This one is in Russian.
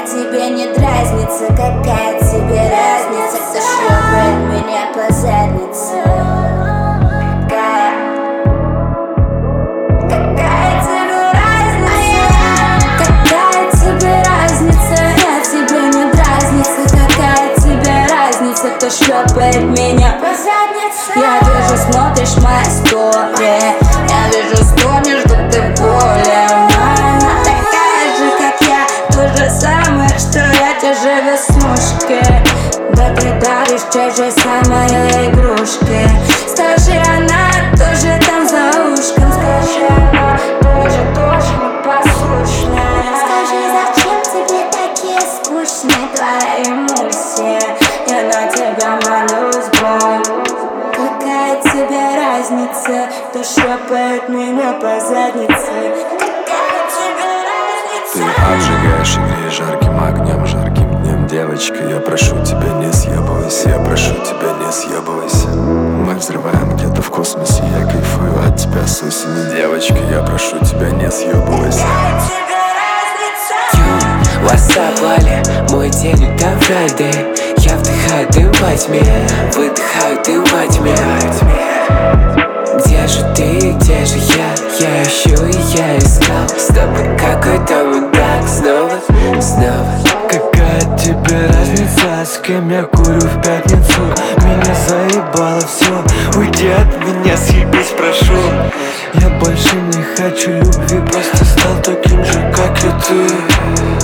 тебе не дразнится? Какая тебе разница, кто шлепает меня по заднице? Какая тебе разница? Какая тебе разница? Я тебе не дразнится. Какая тебе разница, кто шлепает меня по заднице? Я вижу, смотришь мои истории, я вижу, стонешь, что ты более. Она такая же, как я, то же самое, что я, те же веснушки. Да ты даришь те же самые игрушки. Скажи, она тоже там за ушком. Скажи, она тоже непослушная. Скажи, зачем тебе такие скучные твои эмоции? Я на тебя молюсь, бом. Какая тебе разница, кто шлепает меня по заднице? Какая тебе разница? Ты обжигаешь и греешь жарким огнем, жарким днем. Девочка, я прошу тебя, не съебывайся. Я прошу тебя, не съебывайся. Мы взрываем где-то в космосе. Я кайфую от тебя с осени. Девочка, я прошу тебя, не съебывайся. Какая тебе разница? What's up, Валя? Мой день это Friday. Я вдыхаю дым во тьме, выдыхаю дым во тьме. Где же ты, где же я? Я ищу и я искал. Стоп, какой-то мудак снова. Какая тебе разница, с кем я курю в пятницу? Меня заебало все, уйди от меня, съебись, прошу. Я больше не хочу любви, просто стал таким же, как и ты.